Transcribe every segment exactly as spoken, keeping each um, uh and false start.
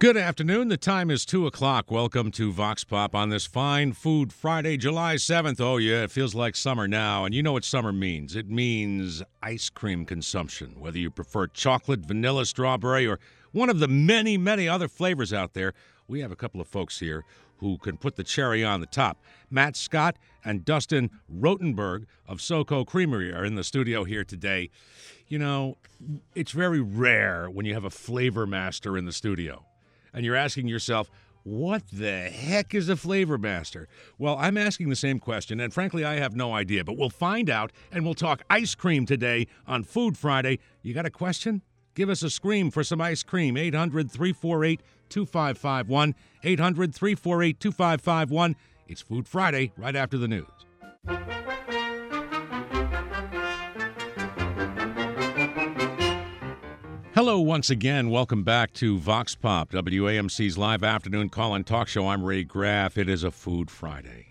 Good afternoon. The time is two o'clock. Welcome to Vox Pop on this fine Food Friday, July seventh. Oh, yeah, it feels like summer now. And you know what summer means. It means ice cream consumption, whether you prefer chocolate, vanilla, strawberry, or one of the many, many other flavors out there. We have a couple of folks here who can put the cherry on the top. Matt Scott and Dustin Rotenberg of SoCo Creamery are in the studio here today. You know, it's very rare when you have a flavor master in the studio. And you're asking yourself, what the heck is a flavor master? Well, I'm asking the same question, and frankly, I have no idea. But we'll find out, and we'll talk ice cream today on Food Friday. You got a question? Give us a scream for some ice cream. eight hundred, three four eight, two five five one. eight hundred, three four eight, two five five one. It's Food Friday, right after the news. Hello once again. Welcome back to Vox Pop, W A M C's live afternoon call-in talk show. I'm Ray Graff. It is a Food Friday,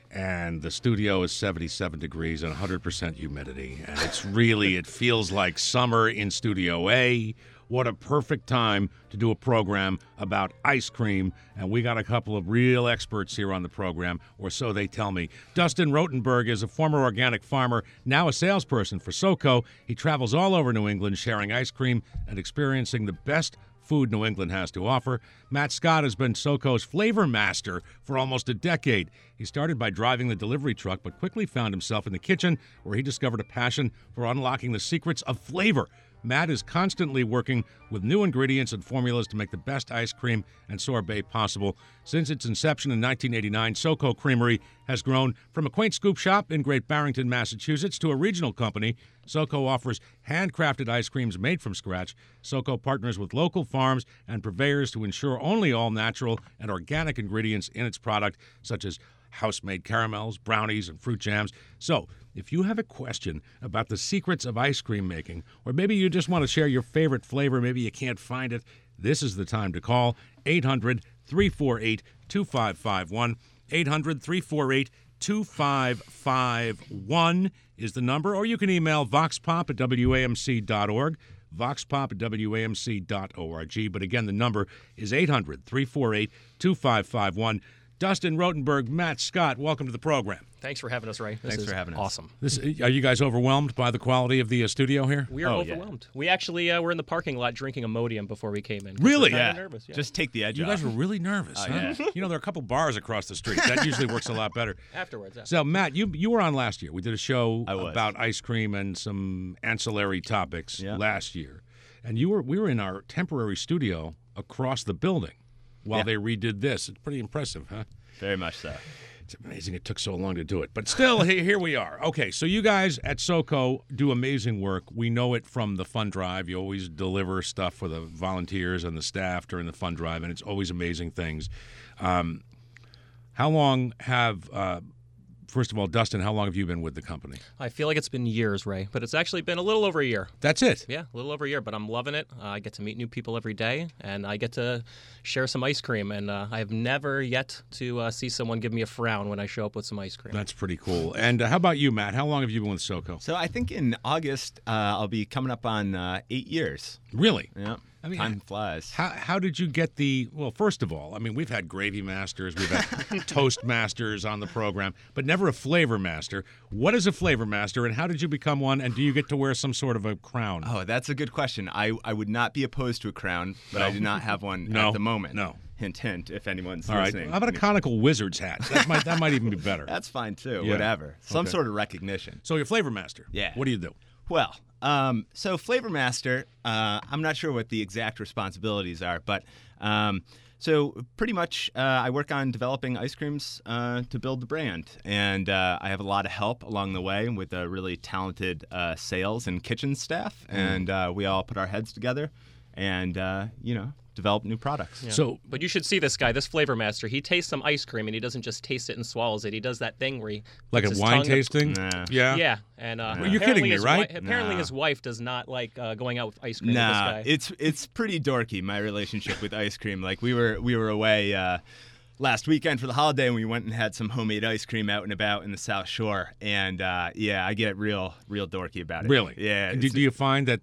and the studio is seventy-seven degrees and one hundred percent humidity, and it's really, it feels like summer in Studio A. What a perfect time to do a program about ice cream, and we got a couple of real experts here on the program, or so they tell me. Dustin Rotenberg is a former organic farmer, now a salesperson for SoCo. He travels all over New England sharing ice cream and experiencing the best food New England has to offer. Matt Scott has been SoCo's flavor master for almost a decade. He started by driving the delivery truck, but quickly found himself in the kitchen where he discovered a passion for unlocking the secrets of flavor. Matt is constantly working with new ingredients and formulas to make the best ice cream and sorbet possible. Since its inception in nineteen eighty-nine, SoCo Creamery has grown from a quaint scoop shop in Great Barrington, Massachusetts, to a regional company. SoCo offers handcrafted ice creams made from scratch. SoCo partners with local farms and purveyors to ensure only all natural and organic ingredients in its product, such as house-made caramels, brownies, and fruit jams. So, if you have a question about the secrets of ice cream making, or maybe you just want to share your favorite flavor, maybe you can't find it, this is the time to call. eight hundred, three four eight, two five five one. eight hundred, three four eight, two five five one is the number, or you can email voxpop at w a m c dot org, voxpop at w a m c dot org. But again, the number is eight hundred, three four eight, two five five one. Dustin Rotenberg, Matt Scott, welcome to the program. Thanks for having us, Ray. This Thanks is for having us. Awesome. This, are you guys overwhelmed by the quality of the uh, studio here? We are oh, overwhelmed. Yeah. We actually uh, were in the parking lot drinking Imodium before we came in. Really? We're Yeah. nervous. Yeah. Just take the edge You off. guys were really nervous, Oh, huh? yeah. You know, there are a couple bars across the street. That usually works a lot better. Afterwards. Yeah. So, Matt, you you were on last year. We did a show I was. about ice cream and some ancillary topics Yeah. last year. And you were we were in our temporary studio across the building while Yeah. they redid this. It's pretty impressive, huh? Very much so. It's amazing it took so long to do it. But still, he- here we are. Okay, so you guys at SoCo do amazing work. We know it from the fund drive. You always deliver stuff for the volunteers and the staff during the fund drive, and it's always amazing things. Um, how long have, uh, first of all, Dustin, how long have you been with the company? I feel like it's been years, Ray, but it's actually been a little over a year. That's it? Yeah, a little over a year, but I'm loving it. Uh, I get to meet new people every day, and I get to share some ice cream. And uh, I have never yet to uh, see someone give me a frown when I show up with some ice cream. That's pretty cool. And uh, how about you, Matt? How long have you been with SoCo? So I think in August uh, I'll be coming up on uh, eight years. Really? Yeah. I mean, Time flies. How how did you get the, well, first of all, I mean, we've had gravy masters, we've had toast masters on the program, but never a flavor master. What is a flavor master, and how did you become one, and do you get to wear some sort of a crown? Oh, that's a good question. I, I would not be opposed to a crown, but I do not have one No. at the moment. No. Hint, hint, if anyone's All right. listening. How about a conical wizard's hat? That might that might even be better. That's fine, too. Yeah. Whatever. Some Okay. sort of recognition. So you're flavor master. Yeah. What do you do? Well, um, so Flavor Master, uh, I'm not sure what the exact responsibilities are, but um, so pretty much uh, I work on developing ice creams uh, to build the brand. And uh, I have a lot of help along the way with a really talented uh, sales and kitchen staff. Mm. And uh, we all put our heads together and, uh, you know, develop new products. Yeah. So But you should see this guy, this flavor master. He tastes some ice cream, and he doesn't just taste it and swallows it. He does that thing where he like a puts his wine tongue- tasting? Nah. Yeah. Yeah, and uh, Well, you're apparently kidding me, his right? wi- apparently, Nah. his wife does not like uh, going out with ice cream. Nah, with this guy. it's it's pretty dorky, my relationship with ice cream. Like we were we were away uh, last weekend for the holiday, and we went and had some homemade ice cream out and about in the South Shore. And uh, yeah, I get real real dorky about it. Really? Yeah. And do, it's- do you find that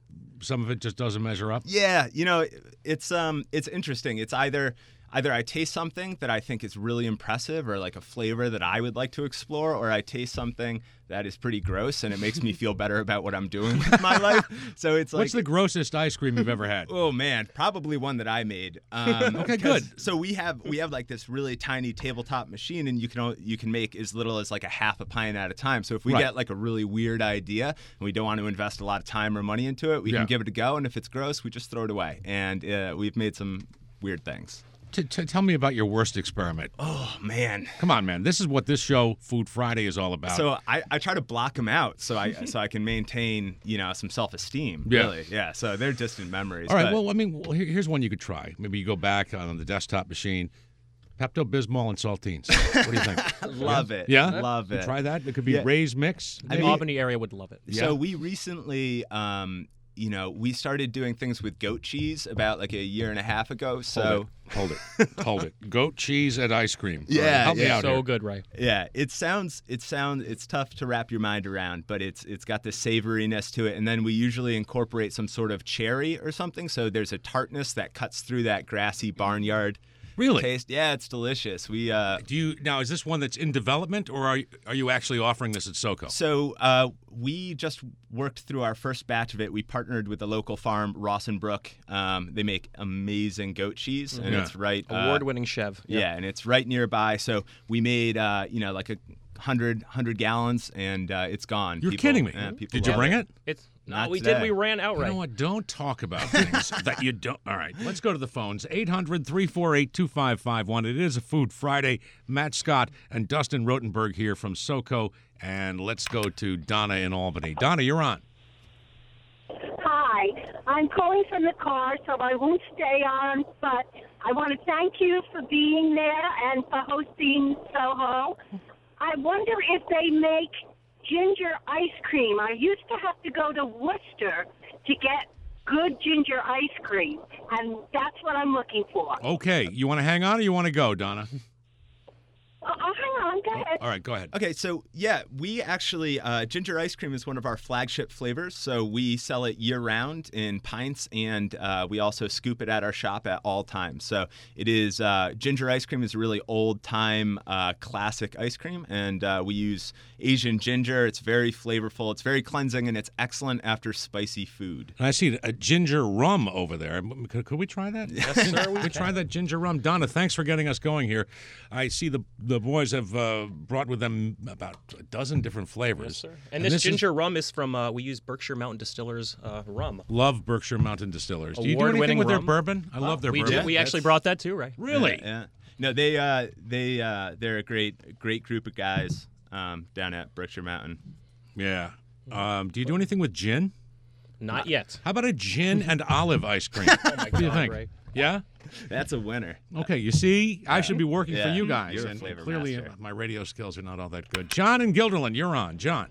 some of it just doesn't measure up. Yeah, you know, it's um, it's interesting. It's either either I taste something that I think is really impressive, or like a flavor that I would like to explore, or I taste something that is pretty gross and it makes me feel better about what I'm doing with my life. So it's like, what's the grossest ice cream you've ever had? Oh man, probably one that I made. Um, okay, good. So we have we have like this really tiny tabletop machine, and you can o- you can make as little as like a half a pint at a time. So if we Right. get like a really weird idea and we don't want to invest a lot of time or money into it, we Yeah. can give it a go. And if it's gross, we just throw it away. And uh, we've made some weird things. T- t- tell me about your worst experiment. Oh man. Come on, man. This is what this show, Food Friday, is all about. So I, I try to block them out so I so I can maintain, you know, some self-esteem. Yeah. Really, yeah. So they're distant memories. all right. but- Well, I mean, well, here- here's one you could try. Maybe you go back on the desktop machine. Pepto Bismol and saltines. What do you think? love it. Yeah? love You it. Try that. It could be Yeah. Ray's mix. The I mean- Albany area would love it. Yeah. So we recently, um, you know, we started doing things with goat cheese about like a year and a half ago. So Hold it. Hold it. Hold it. Goat cheese and ice cream. All right, Yeah, help me yeah. out So here. good, Ray. yeah, it sounds it sounds it's tough to wrap your mind around, but it's it's got this savoriness to it. And then we usually incorporate some sort of cherry or something. So there's a tartness that cuts through that grassy barnyard Really? taste. Yeah, it's delicious. We uh, Do you now? Is this one that's in development, or are you, are you actually offering this at SoCo? So uh, we just worked through our first batch of it. We partnered with the local farm, Rawsonbrook. Um, they make amazing goat cheese, and Yeah. it's right. uh, Award-winning chef. Yep. Yeah, and it's right nearby. So we made, uh, you know, like a hundred hundred gallons, and uh, it's gone. You're People- kidding me. yeah, people Did you love bring it? It's no, Not we today. did. We ran You outright. know what? Don't talk about things that you don't. All right, let's go to the phones. eight hundred, three four eight, two five five one. It is a Food Friday. Matt Scott and Dustin Rotenberg here from SoCo. And let's go to Donna in Albany. Donna, you're on. Hi, I'm calling from the car, so I won't stay on, but I want to thank you for being there and for hosting Soho. I wonder if they make ginger ice cream. I used to have to go to Worcester to get good ginger ice cream, and that's what I'm looking for. Okay, you want to hang on or you want to go, Donna? Oh, oh, hang on, go ahead. All right, go ahead. Okay, so yeah, we actually uh, ginger ice cream is one of our flagship flavors. So we sell it year round in pints, and uh, we also scoop it at our shop at all times. So it is uh, ginger ice cream is a really old time uh, classic ice cream, and uh, we use Asian ginger. It's very flavorful. It's very cleansing, and it's excellent after spicy food. And I see a ginger rum over there. Could, could we try that? Yes, sir. We we try that ginger rum. Donna, thanks for getting us going here. I see the the boys have uh, brought with them about a dozen different flavors. Yes, sir. And, this, is- ginger rum is from, uh, we use Berkshire Mountain Distillers uh, rum. love Berkshire Mountain Distillers. Do you do anything Award-winning with their rum. bourbon? I love their we bourbon. did. We actually that's- brought that too, Ray. Really? Yeah. yeah. No, they uh, they uh, they're a great great group of guys um, down at Berkshire Mountain. Yeah. Um, do you do anything with gin? Not yet. How about a gin and olive ice cream? Oh my What do you God, think? Ray. Yeah? That's a winner. Okay, you see, I should be working for Yeah. you guys. You're a and flavor clearly, master. uh, my radio skills are not all that good. John in Guilderland, you're on. John.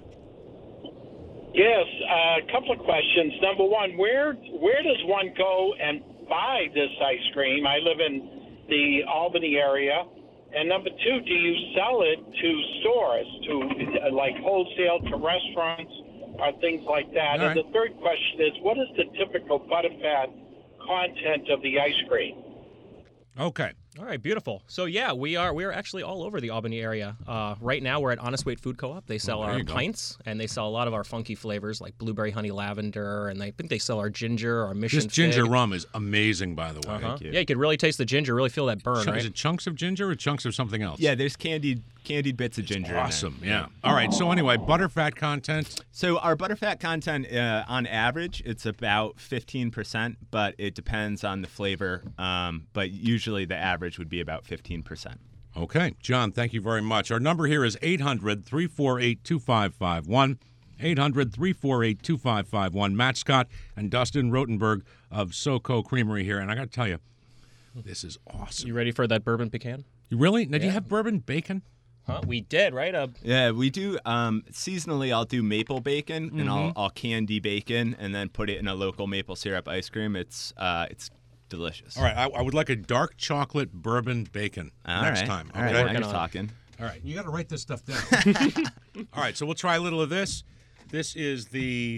Yes, uh, a couple of questions. Number one, where where does one go and buy this ice cream? I live in the Albany area. And number two, do you sell it to stores, to uh, like wholesale, to restaurants, or things like that? All and right. the third question is, what is the typical butterfat content of the ice cream? Okay. All right, beautiful. So yeah, we are we are actually all over the Albany area. Uh, right now, we're at Honest Weight Food Co-op. They sell Oh, there our you go. pints, and they sell a lot of our funky flavors like blueberry honey lavender, and I think they sell our ginger, our mission. This ginger fig. rum is amazing, by the way. Uh-huh. you. Yeah, you could really taste the ginger, really feel that burn, Ch- right? Is it chunks of ginger or chunks of something else? Yeah, there's candied candied bits of ginger. in there. Awesome, yeah. All right, so anyway, butterfat content. So our butterfat content, uh, on average, it's about fifteen percent, but it depends on the flavor. Um, but usually the average would be about fifteen percent. Okay, John, thank you very much. Our number here is eight hundred, three four eight, two five five one. eight hundred, three four eight, two five five one. Matt Scott and Dustin Rotenberg of SoCo Creamery here. And I got to tell you, this is awesome. You ready for that bourbon pecan? You really? Now, do you have bourbon bacon? Huh? We did, right? Uh, Yeah, we do. Um, seasonally, I'll do maple bacon, and I'll, I'll candy bacon, and then put it in a local maple syrup ice cream. It's uh, it's delicious. All right, I, I would like a dark chocolate bourbon bacon All next right. time. All right, Okay? now you're on it. talking. All right, you got to write this stuff down. All right, so we'll try a little of this. This is the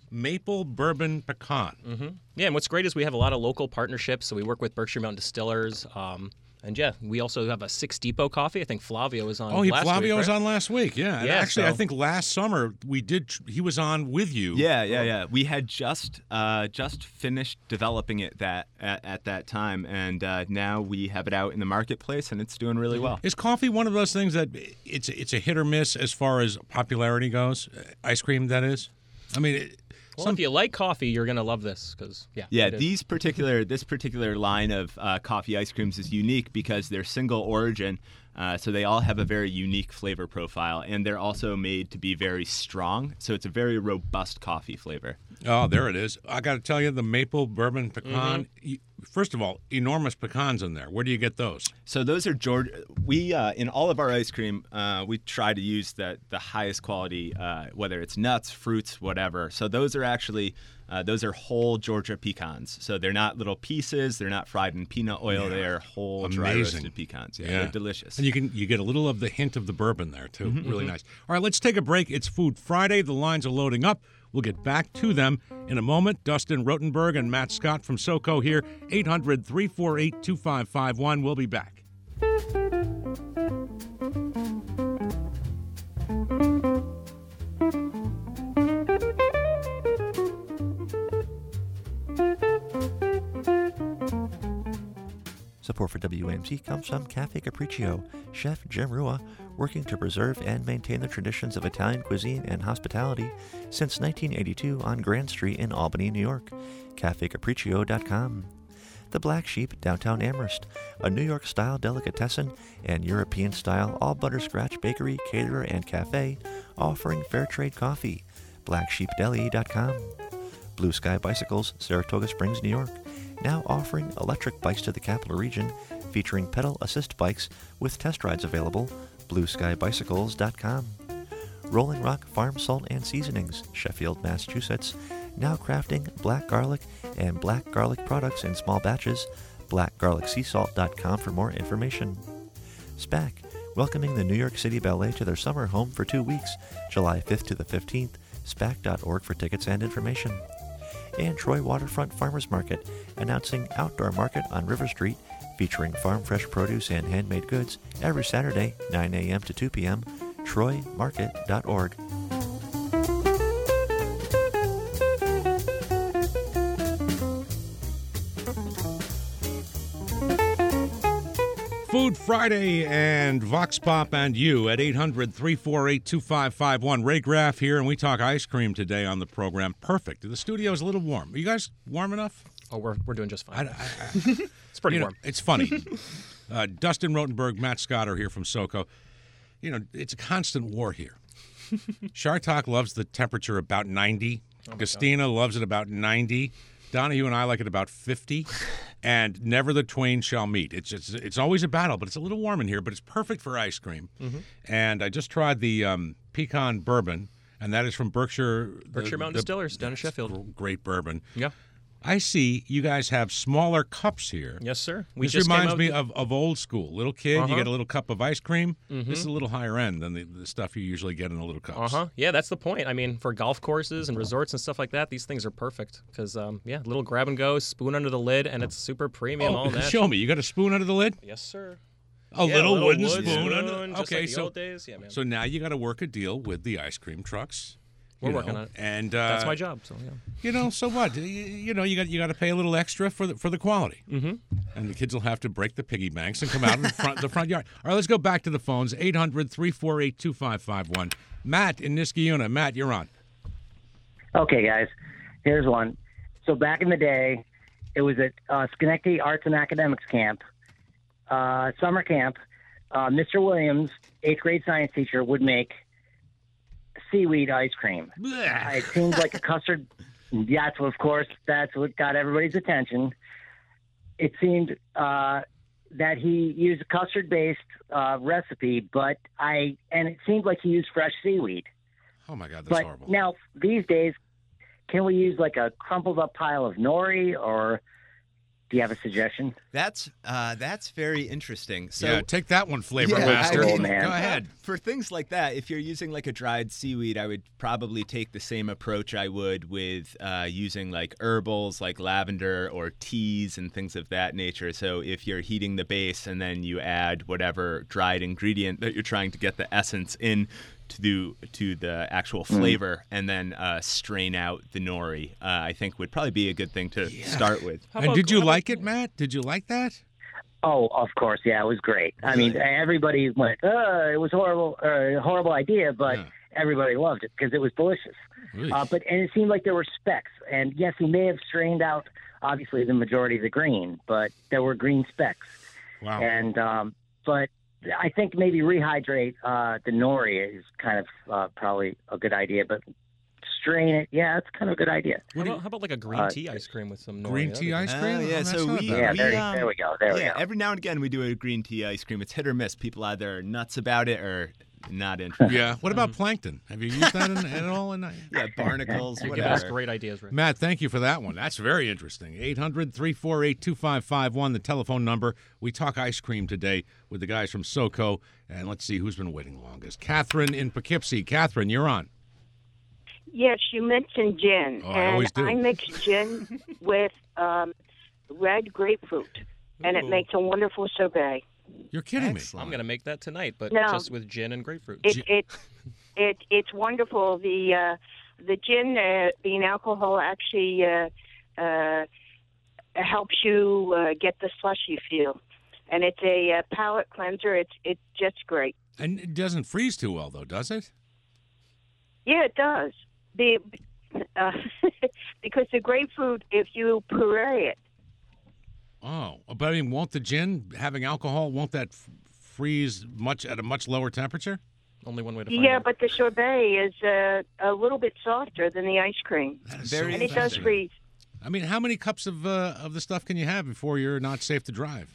Maple Bourbon Pecan. Mm-hmm. Yeah, and what's great is we have a lot of local partnerships. So we work with Berkshire Mountain Distillers. Um, and yeah, we also have a Six Depot coffee. I think Flavio was on Oh, he, last Flavio week, was right? on last week, yeah. And Yeah, actually, I so- think last summer we did. He was on with you. Yeah, yeah, yeah. We had just uh, just finished developing it that at, at that time, and uh, now we have it out in the marketplace, and it's doing really well. Is coffee one of those things that it's it's a hit or miss as far as popularity goes? Uh, Ice cream, that is. I mean, it, Well, some, if you like coffee, you're going to love this because, yeah. Yeah, it is. these particular this particular line of uh, coffee ice creams is unique because they're single origin, uh, so they all have a very unique flavor profile, and they're also made to be very strong. So it's a very robust coffee flavor. oh, there it is. I got to tell you, the maple bourbon pecan. Mm-hmm. y- First of all, enormous pecans in there. Where do you get those? So those are Georgia. We uh, in all of our ice cream, uh, we try to use the the highest quality, uh, whether it's nuts, fruits, whatever. So those are actually uh, those are whole Georgia pecans. So they're not little pieces. They're not fried in peanut oil. Yeah. They're whole dry Amazing. roasted pecans. Yeah, they're delicious. And you can you get a little of the hint of the bourbon there too. Mm-hmm. Really nice. All right, let's take a break. It's Food Friday. The lines are loading up. We'll get back to them in a moment. Dustin Rotenberg and Matt Scott from SoCo here. eight hundred, three four eight, two five five one. We'll be back. Support for W A M C comes from Cafe Capriccio, Chef Jim Rua, working to preserve and maintain the traditions of Italian cuisine and hospitality since nineteen eighty-two on Grand Street in Albany, New York. cafe capriccio dot com. The Black Sheep, downtown Amherst, a New York-style delicatessen and European-style all-butterscratch bakery, caterer, and cafe, offering fair trade coffee. black sheep deli dot com. Blue Sky Bicycles, Saratoga Springs, New York, now offering electric bikes to the capital region, featuring pedal assist bikes with test rides available. blue sky bicycles dot com. Rolling Rock Farm Salt and Seasonings, Sheffield, Massachusetts, now crafting black garlic and black garlic products in small batches. black garlic sea salt dot com for more information. SPAC, welcoming the New York City Ballet to their summer home for two weeks, July fifth to the fifteenth. spac dot org for tickets and information. And Troy Waterfront Farmers Market, announcing outdoor market on River Street, featuring farm fresh produce and handmade goods every Saturday, nine a.m. to two p.m. troy market dot org. Food Friday and Vox Pop and you at eight hundred, three four eight, two five five one. Ray Graff here, and we talk ice cream today on the program. Perfect. The studio is a little warm. Are you guys warm enough? Oh, we're, we're doing just I, fine. I, I, It's pretty you know, warm. it's funny. uh, Dustin Rotenberg, Matt Scott are here from SoCo. You know, it's a constant war here. Shartok loves the temperature about ninety. Gustina loves it about ninety. Donahue and I like it about fifty. And never the twain shall meet. It's just, it's always a battle, but it's a little warm in here, but it's perfect for ice cream. Mm-hmm. And I just tried the um, pecan bourbon, and that is from Berkshire. Berkshire the- Mountain the- Distillers down in Sheffield. Great bourbon. Yeah. I see you guys have smaller cups here. Yes, sir. We This just came reminds out- me of, of old school. Little kid, Uh-huh. you get a little cup of ice cream. Mhm. This is a little higher end than the, the stuff you usually get in the little cups. Uh huh. Yeah, that's the point. I mean, for golf courses and resorts and stuff like that, these things are perfect because, um, yeah, little grab and go, spoon under the lid, and it's super premium. all Oh, natural. show me. You got a spoon under the lid? Yes, sir. A Yeah, little, little wooden wood spoon. spoon, under just Okay, like the so old days. Yeah, man. so now you got to work a deal with the ice cream trucks. We're you working know, on it. And uh, That's my job. So yeah. You know, so what? You, you know, you got you got to pay a little extra for the for the quality. Mm-hmm. And the kids will have to break the piggy banks and come out in the front the front yard. All right, let's go back to the phones. eight hundred, three four eight, two five five one. Matt in Niskayuna. Matt, you're on. Okay, guys, here's one. So back in the day, it was at uh, Schenectady Arts and Academics Camp, uh, summer camp. Uh, Mister Williams, eighth grade science teacher, would make seaweed ice cream. Uh, it seems like a custard. That's what, of course, that's what got everybody's attention. It seemed uh, that he used a custard-based uh, recipe, but I and it seemed like he used fresh seaweed. Oh my God, that's But horrible. now these days, can we use like a crumpled up pile of nori or Do you have a suggestion? That's uh, that's very interesting. So yeah, take that one, Flavor Yeah, Master. I mean, man. Go ahead. For things like that, if you're using like a dried seaweed, I would probably take the same approach I would with uh, using like herbals like lavender or teas and things of that nature. So if you're heating the base and then you add whatever dried ingredient that you're trying to get the essence in to do, to the actual flavor, mm. and then uh, strain out the nori, uh, I think would probably be a good thing to yeah. start with. How and about, did you how like about, it, Matt? Did you like that? Oh, of course, yeah, it was great. Really? I mean, everybody went, "Uh, it was horrible, uh, horrible idea," but yeah. everybody loved it because it was delicious. Really? Uh, but and it seemed like there were specks, and yes, he may have strained out obviously the majority of the green, but there were green specks. Wow. And um, but. I think maybe rehydrate uh, the nori is kind of uh, probably a good idea, but strain it, yeah, that's kind of a good idea. How about, how about like a green uh, tea ice cream with some nori? Green tea ice cream? Uh, yeah, oh, so we, yeah, we, there, um, there we go. There yeah, we go. every now and again we do a green tea ice cream. It's hit or miss. People either are nuts about it or not interested. Yeah. What about plankton? Have you used that in, at all? In, yeah, barnacles, You're whatever. giving us great ideas, Rick. Matt, thank you for that one. That's very interesting. eight hundred, three four eight, two five five one, the telephone number. We talk ice cream today with the guys from SoCo, and let's see who's been waiting longest. Catherine in Poughkeepsie. Catherine, you're on. Yes, you mentioned gin, Oh, I and always do. I mix gin with um, red grapefruit, and it Ooh. makes a wonderful sorbet. You're kidding Excellent. I'm going to make that tonight, but No. just with gin and grapefruit. It it it it's wonderful. The uh, the gin uh, being alcohol actually uh, uh, helps you uh, get the slushy feel, and it's a uh, palate cleanser. It's it's just great. me. And it doesn't freeze too well, though, does it? Yeah, it does. The uh, because the grapefruit, if you puree it. Oh, but I mean, won't the gin having alcohol, won't that f- freeze much at a much lower temperature? Only one way to find Yeah, out. but the sorbet is uh, a little bit softer than the ice cream, That is Very so and it does fascinating. freeze. I mean, how many cups of uh, of the stuff can you have before you're not safe to drive?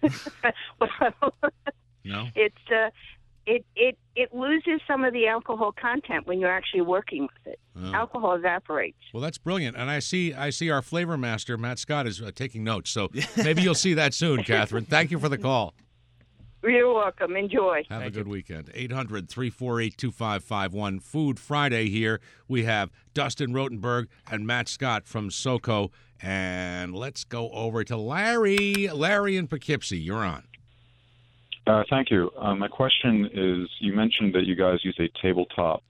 Well, No? it's uh, it it it loses some of the alcohol content when you're actually working with it. Oh. Alcohol evaporates. Well, that's brilliant. And I see I see our flavor master, Matt Scott, is uh, taking notes. So maybe you'll see that soon, Catherine. Thank you for the call. You're welcome. Enjoy. Have Thank a good weekend. eight hundred, three four eight, two five five one. Food Friday here. We have Dustin Rotenberg and Matt Scott from SoCo. And let's go over to Larry. Larry in Poughkeepsie. You're on. Uh, thank you. Uh, my question is, you mentioned that you guys use a tabletop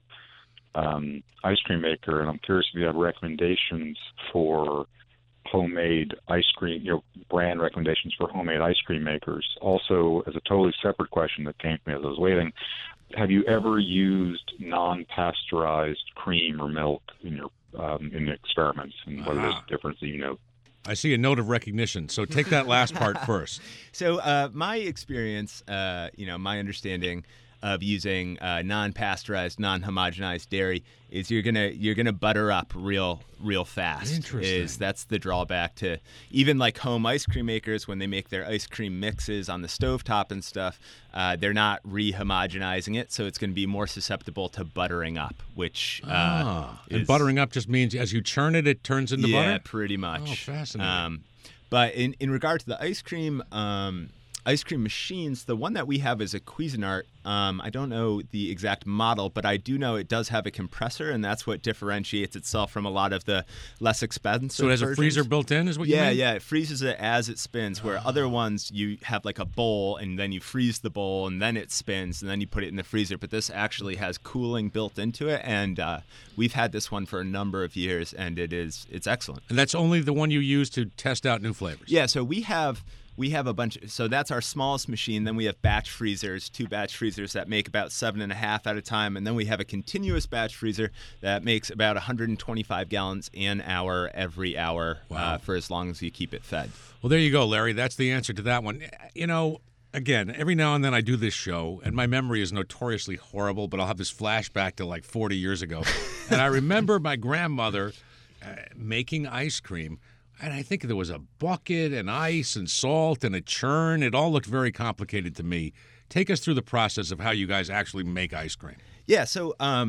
um, ice cream maker, and I'm curious if you have recommendations for homemade ice cream, you know, brand recommendations for homemade ice cream makers. Also, as a totally separate question that came to me as I was waiting, have you ever used non-pasteurized cream or milk in your um, in the experiments, and whether there's a difference that you know? I see a note of recognition. So take that last part first. So uh, my experience, uh, you know, my understanding of using uh, non-pasteurized, non-homogenized dairy is you're gonna you're gonna butter up real real fast. Interesting. Is that's the drawback to even like home ice cream makers when they make their ice cream mixes on the stovetop and stuff. Uh, they're not re-homogenizing it, so it's going to be more susceptible to buttering up, which uh, ah, and is- buttering up just means as you churn it, it turns into yeah, butter? pretty much. Oh, fascinating. Um, but in, in regard to the ice cream, um, ice cream machines, the one that we have is a Cuisinart. Um, I don't know the exact model, but I do know it does have a compressor, and that's what differentiates itself from a lot of the less expensive. So it has a versions. freezer built in, is what you Yeah, mean? yeah, it freezes it as it spins. Where other ones you have like a bowl, and then you freeze the bowl, and then it spins, and then you put it in the freezer. But this actually has cooling built into it, and uh, we've had this one for a number of years, and it is it's excellent. And that's only the one you use to test out new flavors? Yeah, so we have we have a bunch. So that's our smallest machine. Then we have batch freezers, two batch freezers that make about seven and a half at a time, and then we have a continuous batch freezer that makes about one hundred twenty-five gallons an hour every hour Wow. uh, for as long as you keep it fed. Well, there you go, Larry. That's the answer to that one. You know, again, every now and then I do this show, and my memory is notoriously horrible, but I'll have this flashback to like forty years ago. And I remember my grandmother uh, making ice cream, and I think there was a bucket and ice and salt and a churn. It all looked very complicated to me. Take us through the process of how you guys actually make ice cream. Yeah, so um,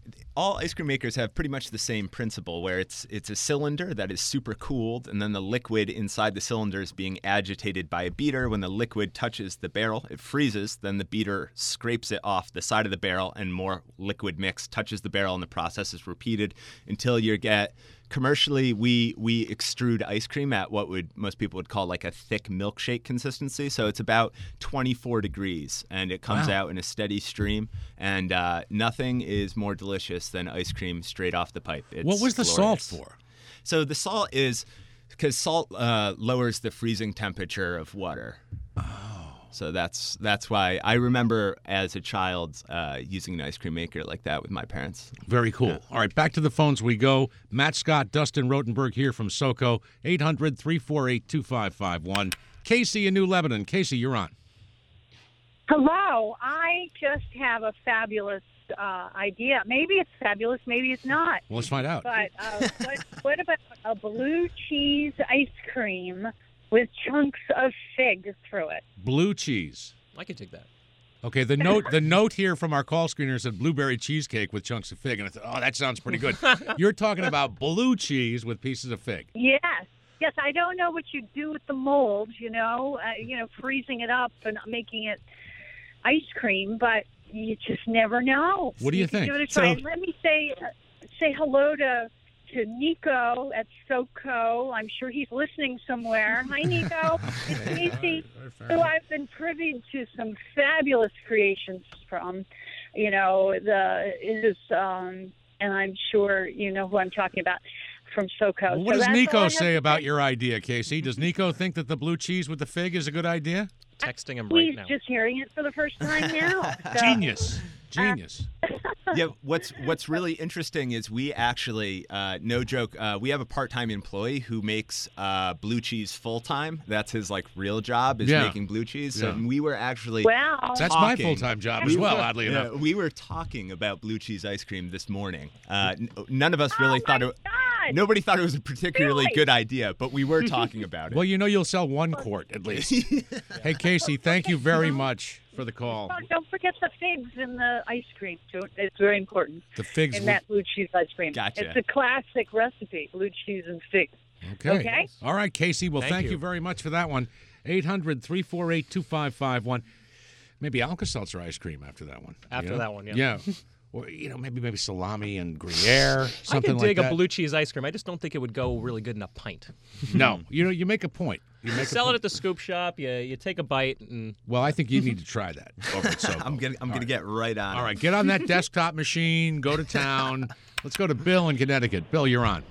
all ice cream makers have pretty much the same principle, where it's it's a cylinder that is super cooled, and then the liquid inside the cylinder is being agitated by a beater. When the liquid touches the barrel, it freezes. Then the beater scrapes it off the side of the barrel, and more liquid mix touches the barrel, and the process is repeated until you get. Commercially, we we extrude ice cream at what would most people would call like a thick milkshake consistency. So it's about twenty-four degrees, and it comes Wow. out in a steady stream. And uh, nothing is more delicious than ice cream straight off the pipe. It's What was the glorious. salt for? So the salt is because salt uh, lowers the freezing temperature of water. Oh. So that's that's why I remember as a child uh, using an ice cream maker like that with my parents. Very cool. All right, back to the phones we go. Matt Scott, Dustin Rotenberg here from SoCo, eight hundred, three four eight, two five five one. Casey in New Lebanon. Casey, you're on. Hello. I just have a fabulous uh, idea. Maybe it's fabulous, maybe it's not. Well, let's find out. But uh, what, what about a blue cheese ice cream with chunks of fig through it? Blue cheese. I could take that. Okay, the note the note here from our call screener said blueberry cheesecake with chunks of fig, and I thought, oh, that sounds pretty good. You're talking about blue cheese with pieces of fig. Yes. Yes, I don't know what you do with the mold, you know, uh, you know, freezing it up and making it ice cream, but you just never know. What do you can think? Give it a try. So- Let me say uh, say hello to to Nico at SoCo. I'm sure he's listening somewhere. Hi, Nico. It's Casey, who I've been privy to some fabulous creations from. You know, the is um, and I'm sure you know who I'm talking about from SoCo. Well, what So does that's all I Nico have say to about your idea, Casey? Does Nico think that the blue cheese with the fig is a good idea? Texting him right He's now. just hearing it for the first time now. So, Genius. Genius. Yeah, what's what's really interesting is we actually, uh, no joke, uh, we have a part-time employee who makes uh, blue cheese full-time. That's his like real job is Yeah. making blue cheese. So Yeah. we were actually Wow. That's my talking- full-time job as well, oddly Yeah, enough. we were talking about blue cheese ice cream this morning. Uh, n- none of us really Oh, thought my it. God. Nobody thought it was a particularly Really? good idea, but we were talking about it. Well, you know you'll sell one quart at least. Hey, Casey, thank you very much for the call. Oh, don't forget the figs in the ice cream, too. It's very important The figs. in with- that blue cheese ice cream. Gotcha. It's a classic recipe, blue cheese and figs. Okay. Okay. All right, Casey. Well, Thank thank, you. you. very much for that one. eight hundred, three four eight, two five five one. Maybe Alka-Seltzer ice cream after that one. After you know? that one, yeah. Yeah. Or, you know, maybe maybe salami and Gruyere, I something could like dig that. a blue cheese ice cream. I just don't think it would go really good in a pint. No. You know, you make a point. You make a Sell it point. at the scoop shop. You you take a bite and Well, I think you need to try that over at SoCo. I'm gonna I'm All gonna right. get right on. All it. right, get on that desktop machine, go to town. Let's go to Bill in Connecticut. Bill, you're on.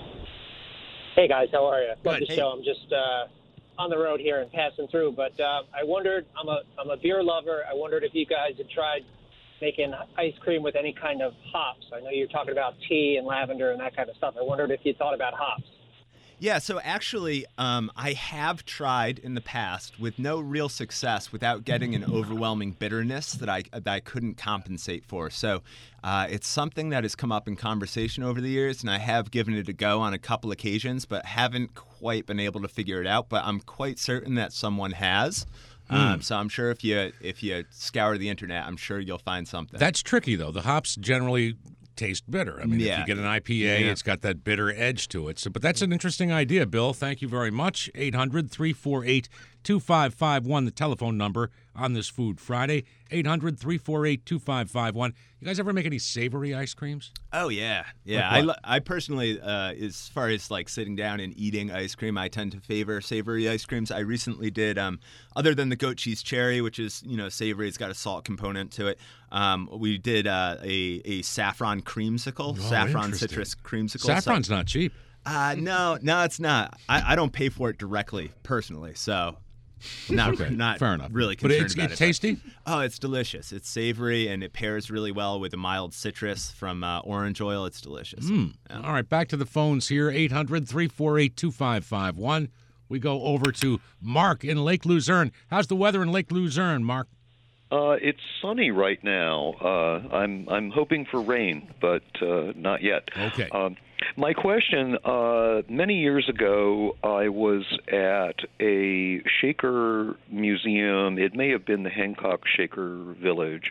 Hey guys, how are you? Love Good. the show. I'm just uh, on the road here and passing through, but uh, I wondered. I'm a I'm a beer lover. I wondered if you guys had tried making ice cream with any kind of hops. I know you're talking about tea and lavender and that kind of stuff. I wondered if you thought about hops. Yeah, so actually, um, I have tried in the past with no real success without getting an overwhelming bitterness that I that I couldn't compensate for. So uh, it's something that has come up in conversation over the years, and I have given it a go on a couple occasions, but haven't quite been able to figure it out. But I'm quite certain that someone has. Um, so I'm sure if you if you scour the internet, I'm sure you'll find something. That's tricky, though. The hops generally taste bitter. I mean, Yeah. if you get an I P A, Yeah. it's got that bitter edge to it. So, but that's an interesting idea, Bill. Thank you very much. eight hundred, three four eight, two five five one, the telephone number on this Food Friday. eight hundred, three four eight, two five five one. You guys ever make any savory ice creams? Oh yeah, yeah. Like I, what? lo- I personally, uh, as far as like sitting down and eating ice cream, I tend to favor savory ice creams. I recently did, um, other than the goat cheese cherry, which is you know savory, it's got a salt component to it. Um, we did uh, a a saffron creamsicle, Oh, saffron interesting. citrus creamsicle. So- Saffron's not cheap. uh, no, no, it's not. I, I don't pay for it directly, personally, so. Not, Okay, not fair enough. really But concerned it's, about it's it. but- tasty? Oh, it's delicious. It's savory, and it pairs really well with a mild citrus from uh, orange oil. It's delicious. Mm. All right, back to the phones here. eight hundred, three four eight, two five five one. We go over to Mark in Lake Luzerne. How's the weather in Lake Luzerne, Mark? Uh, it's sunny right now. Uh, I'm I'm hoping for rain, but uh, not yet. Okay. Um, my question: uh, many years ago, I was at a Shaker museum. It may have been the Hancock Shaker Village,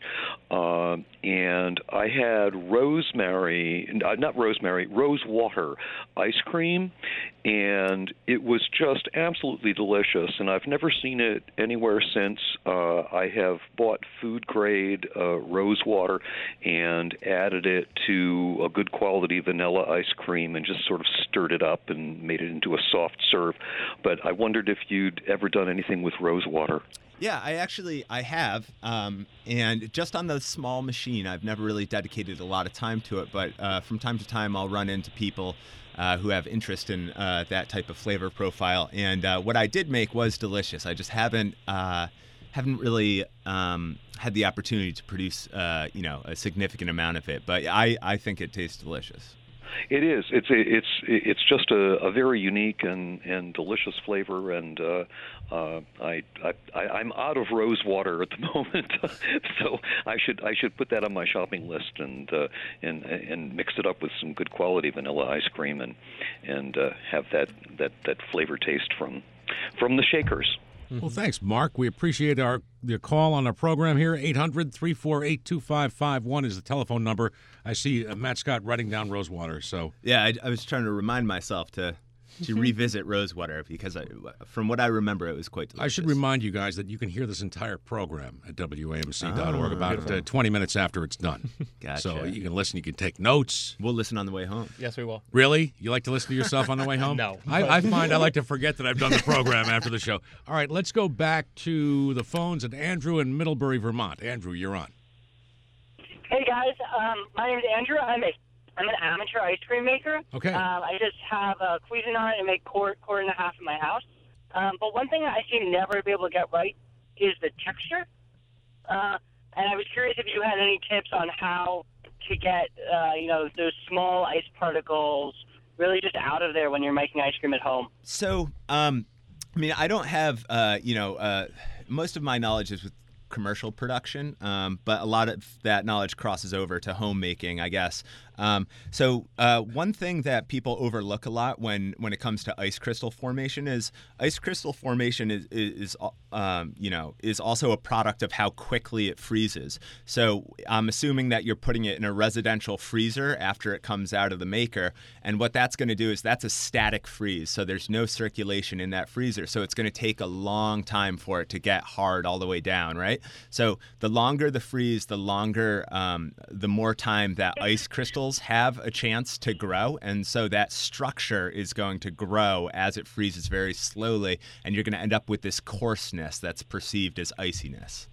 uh, and I had rosemary, uh, not rosemary, rose water ice cream, and it was just absolutely delicious, and I've never seen it anywhere since. Uh, I have bought food-grade uh, rose water and added it to a good quality vanilla ice cream and just sort of stirred it up and made it into a soft serve. But I wondered if you'd ever done anything with rose water. Yeah, I actually I have, um, and just on the small machine, I've never really dedicated a lot of time to it. But uh, from time to time, I'll run into people uh, who have interest in uh, that type of flavor profile. And uh, what I did make was delicious. I just haven't uh, haven't really um, had the opportunity to produce uh, you know a significant amount of it. But I, I think it tastes delicious. It is. It's it's it's just a, a very unique and, and delicious flavor, and uh, uh, I, I I'm out of rose water at the moment, so I should I should put that on my shopping list and uh, and and mix it up with some good quality vanilla ice cream and and uh, have that, that, that flavor taste from from the Shakers. Well, thanks, Mark. We appreciate our the call on our program here. eight hundred, three four eight, two five five one is the telephone number. I see uh, Matt Scott writing down Rosewater. So yeah, I, I was trying to remind myself to to revisit Rosewater because I, from what I remember, it was quite delicious. I should remind you guys that you can hear this entire program at W A M C dot org Oh, about uh, twenty minutes after it's done. Gotcha. So you can listen. You can take notes. We'll listen on the way home. Yes, we will. Really? You like to listen to yourself on the way home? No. I, I find I like to forget that I've done the program after the show. All right, let's go back to the phones at Andrew in Middlebury, Vermont. Andrew, you're on. Hey guys, um, my name is Andrew. I'm a I'm an amateur ice cream maker. Okay. Um, I just have a Cuisinart and make quart quart and a half in my house. Um, but one thing I seem never to be able to get right is the texture. Uh, and I was curious if you had any tips on how to get uh, you know those small ice particles really just out of there when you're making ice cream at home. So, um, I mean, I don't have, uh, you know, uh, most of my knowledge is with commercial production, um, but a lot of that knowledge crosses over to homemaking, I guess. Um, so uh, one thing that people overlook a lot when, when it comes to ice crystal formation is ice crystal formation is, is um, you know, is also a product of how quickly it freezes. So I'm assuming that you're putting it in a residential freezer after it comes out of the maker, and what that's going to do is that's a static freeze. So there's no circulation in that freezer. So it's going to take a long time for it to get hard all the way down, right? So the longer the freeze, the longer, um, the more time that ice crystals have a chance to grow, and so that structure is going to grow as it freezes very slowly, and you're going to end up with this coarseness that's perceived as iciness.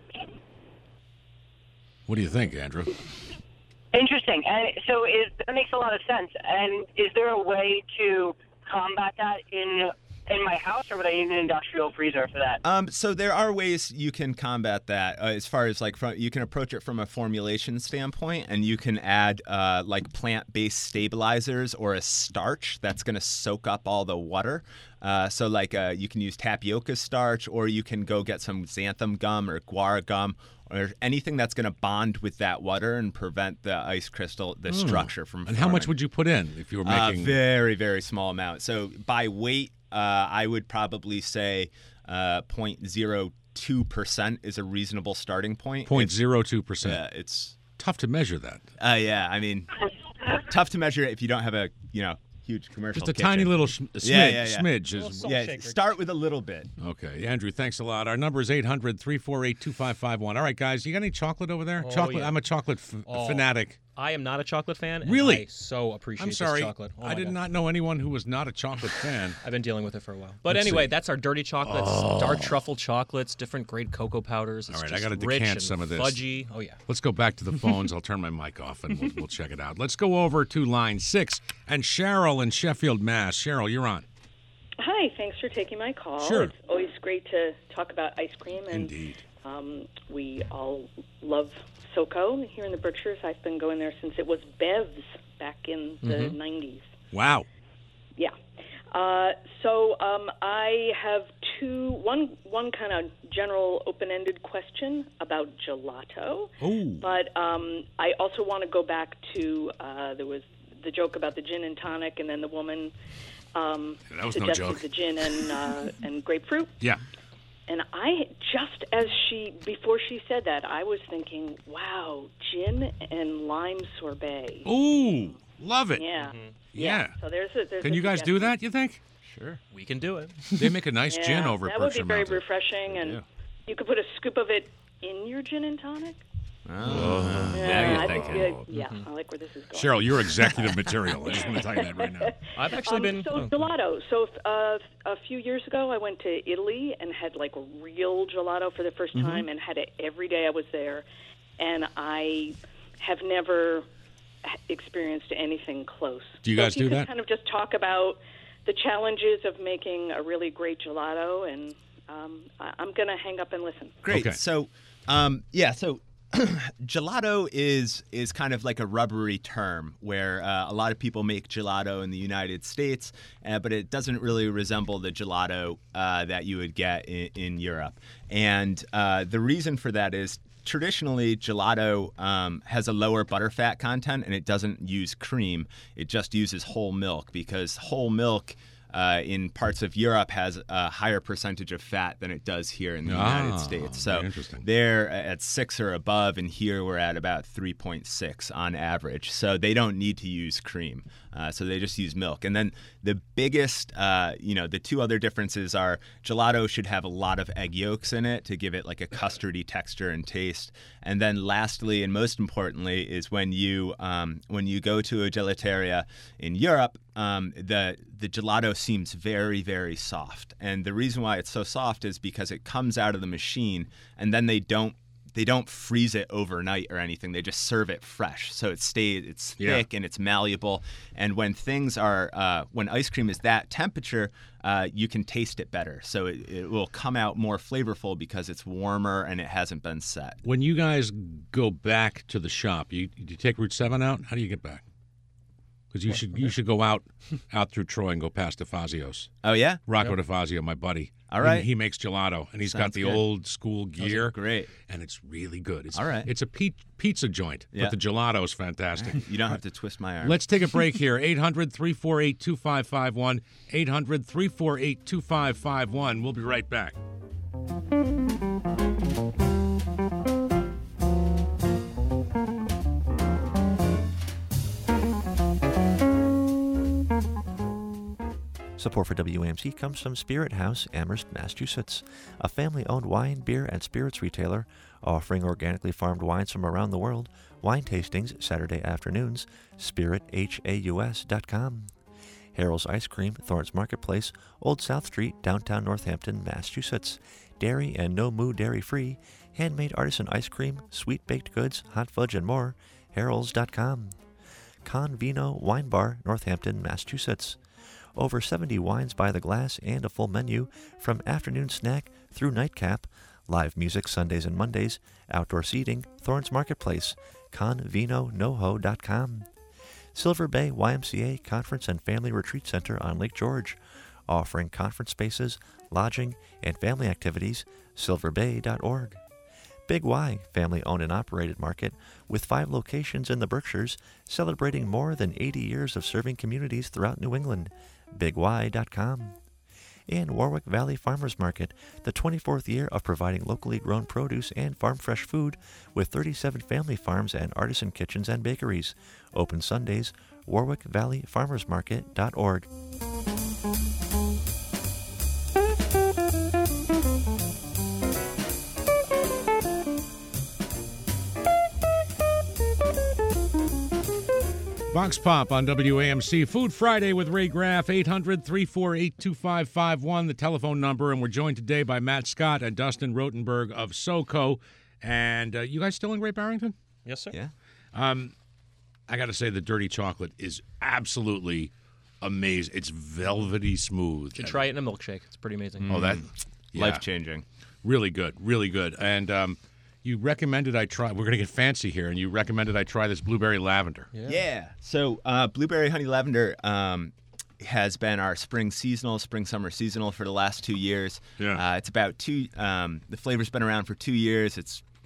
What do you think, Andrew? Interesting. And so is, that makes a lot of sense. And is there a way to combat that in in my house, or would I need an industrial freezer for that? Um, so there are ways you can combat that. Uh, as far as like, from, you can approach it from a formulation standpoint, and you can add uh, like plant-based stabilizers or a starch that's going to soak up all the water. Uh, so like uh, you can use tapioca starch, or you can go get some xanthan gum or guar gum, or anything that's going to bond with that water and prevent the ice crystal, the Hmm. structure from And forming. how much would you put in if you were making? A very, very small amount. So by weight, uh, I would probably say uh, zero point zero two percent is a reasonable starting point. zero point zero two percent. Yeah, it's tough to measure that. Uh, yeah, I mean, tough to measure it if you don't have a, you know, huge commercial Just a kitchen. tiny little sh- smidge. Yeah, yeah, yeah. Smidge is. Yeah, start with a little bit. Okay, Andrew, thanks a lot. Our number is eight hundred, three four eight, two five five one. All right, guys, you got any chocolate over there? Oh, chocolate. yeah. I'm a chocolate f- Oh, fanatic. I am not a chocolate fan. and Really? I so appreciate I'm sorry. this chocolate. Oh I my did God. not know anyone who was not a chocolate fan. I've been dealing with it for a while. But Let's anyway, see. that's our dirty chocolates, Oh. dark truffle chocolates, different grade cocoa powders. It's All right, I just got to rich decant and some of this. Fudgy. Oh yeah. Let's go back to the phones. I'll turn my mic off and we'll, we'll check it out. Let's go over to line six and Cheryl in Sheffield, Mass. Cheryl, you're on. Hi, thanks for taking my call. Sure. It's always great to talk about ice cream. And, Indeed. Um, we all love SoCo here in the Berkshires. I've been going there since it was Bev's back in the Mhm. nineties. Wow. Yeah. Uh, so um, I have two, one, one kind of general open-ended question about gelato. Oh. But um, I also want to go back to, uh, there was the joke about the gin and tonic, and then the woman um, That was no suggested joke. the gin and, uh, and grapefruit. Yeah. and I just as she before she said that, I was thinking, wow, gin and lime sorbet. Ooh, love it. Yeah. Mm-hmm. Yeah. yeah. So there's a there's Can a you guys do suggestion. that, you think? Sure. We can do it. They make a nice yeah, gin over at that would Berkshire be very Mountain. refreshing, and Yeah. you could put a scoop of it in your gin and tonic. Oh. Yeah, Now you're I think thinking. good. Yeah, I like where this is going. Cheryl, you're executive material. I just want to tell you that right now. I've actually Um, been. so oh. gelato. So uh, a few years ago, I went to Italy and had like real gelato for the first Mm-hmm. time, and had it every day I was there. And I have never experienced anything close. Do you so guys if you do could that? Kind of just talk about the challenges of making a really great gelato, and um, I- I'm going to hang up and listen. Great. Okay. So, um, yeah, so gelato is is kind of like a rubbery term where uh, a lot of people make gelato in the United States, uh, but it doesn't really resemble the gelato uh, that you would get in, in Europe. And uh, the reason for that is traditionally gelato um, has a lower butterfat content and it doesn't use cream. It just uses whole milk because whole milk uh, in parts of Europe has a higher percentage of fat than it does here in the Ah, United States. So very interesting. they're at six or above, and here we're at about three point six on average. So they don't need to use cream. Uh, so they just use milk. And then the biggest, uh, you know, the two other differences are gelato should have a lot of egg yolks in it to give it like a custardy texture and taste. And then lastly, and most importantly, is when you um, when you go to a gelateria in Europe, um, the the gelato seems very, very soft. And the reason why it's so soft is because it comes out of the machine, and then they don't they don't freeze it overnight or anything. They just serve it fresh, so it stays. It's Yeah. thick and it's malleable. And when things are uh, when ice cream is that temperature, uh, you can taste it better. So it, it will come out more flavorful because it's warmer and it hasn't been set. When you guys go back to the shop, you, you take Route seven out? How do you get back? Because you should you should go out out through Troy and go past DeFazio's. Oh yeah, Rocco DeFazio, my buddy. All right. He, he makes gelato, and he's got Sounds the good. old school gear. Great. And it's really good. It's, All right. It's a pe- pizza joint, Yeah. but the gelato is fantastic. You don't have to twist my arm. Let's take a break here. eight hundred, three four eight, two five five one. eight hundred, three four eight, two five five one. We'll be right back. Support for W A M C comes from Spirit House, Amherst, Massachusetts, a family-owned wine, beer, and spirits retailer offering organically farmed wines from around the world. Wine tastings Saturday afternoons. spirit haus dot com. Harold's Ice Cream, Thorns Marketplace, Old South Street, downtown Northampton, Massachusetts. Dairy and no moo dairy free. Handmade artisan ice cream, sweet baked goods, hot fudge, and more. harolds dot com. Con Vino Wine Bar, Northampton, Massachusetts. Over seventy wines by the glass and a full menu from afternoon snack through nightcap. Live music Sundays and Mondays. Outdoor seating, Thorns Marketplace. con vino noho dot com. Silver Bay Y M C A Conference and Family Retreat Center on Lake George. Offering conference spaces, lodging, and family activities. silver bay dot org. Big Y, family-owned and operated market with five locations in the Berkshires, celebrating more than eighty years of serving communities throughout New England. big y dot com. And Warwick Valley Farmers Market, the twenty-fourth year of providing locally grown produce and farm fresh food with thirty-seven family farms and artisan kitchens and bakeries. Open Sundays, warwick valley farmers market dot org. Vox Pop on W A M C. Food Friday with Ray Graff, eight hundred, three four eight, two five five one, the telephone number. And we're joined today by Matt Scott and Dustin Rotenberg of SoCo. And uh, you guys still in Great Barrington? Yes, sir. Yeah. Um, I got to say, the dirty chocolate is absolutely amazing. It's velvety smooth. You should try it in a milkshake. It's pretty amazing. Oh, that yeah. Life-changing. Really good, really good. And um, you recommended I try, we're going to get fancy here, and you recommended I try this blueberry lavender. Yeah. yeah. So uh, blueberry honey lavender um, has been our spring seasonal, spring summer seasonal for the last two years. Yeah. Uh, it's about two. Um, the flavor's been around for two years. It's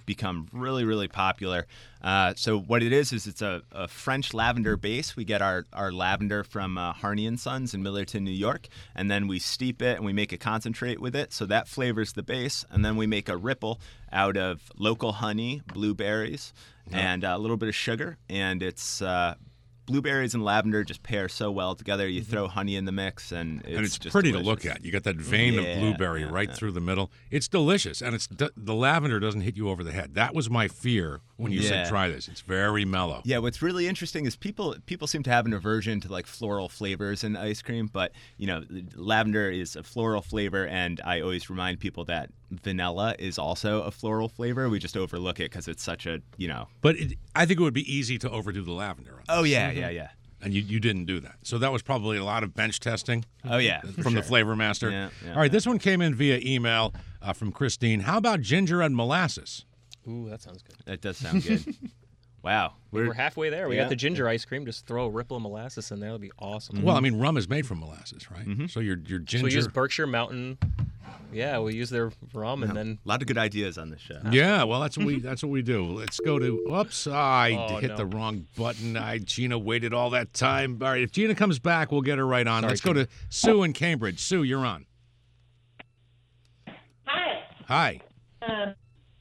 become really, really popular. Uh, so what it is is it's a, a French lavender base. We get our, our lavender from uh, Harney and Sons in Millerton, New York, and then we steep it and we make a concentrate with it. So that flavors the base, and then we make a ripple out of local honey, blueberries, Yeah. and a little bit of sugar, and it's uh, blueberries and lavender just pair so well together. You throw honey in the mix, and it's, and it's just pretty delicious. to look at. You got that vein Yeah, of blueberry yeah, right yeah. through the middle. It's delicious, and it's the lavender doesn't hit you over the head. That was my fear when you Yeah. said try this. It's very mellow. Yeah, what's really interesting is people people seem to have an aversion to like floral flavors in ice cream, but you know, lavender is a floral flavor, and I always remind people that vanilla is also a floral flavor. We just overlook it because it's such a, you know. But it, I think it would be easy to overdo the lavender. On Oh this. yeah, yeah, yeah. And you, you didn't do that. So that was probably a lot of bench testing. Oh, yeah, From for the sure. Flavor Master. Yeah, yeah, All right, yeah. this one came in via email uh, from Christine. How about ginger and molasses? Ooh, that sounds good. That does sound good. Wow. We're, halfway there. We yeah. got the ginger ice cream. Just throw a ripple of molasses in there. That'll be awesome. Well, I mean, rum is made from molasses, right? Mm-hmm. So your your So ginger. we use Berkshire Mountain. Yeah, we use their rum and Yeah. then A lot of good ideas on this show. Yeah, well, that's what we that's what we do. Let's go to. Oops, I Oh, hit no. the wrong button. I Gina waited all that time. All right, if Gina comes back, we'll get her right on. Sorry, Let's go Gina. to Sue in Cambridge. Sue, you're on. Hi. Hi. Um,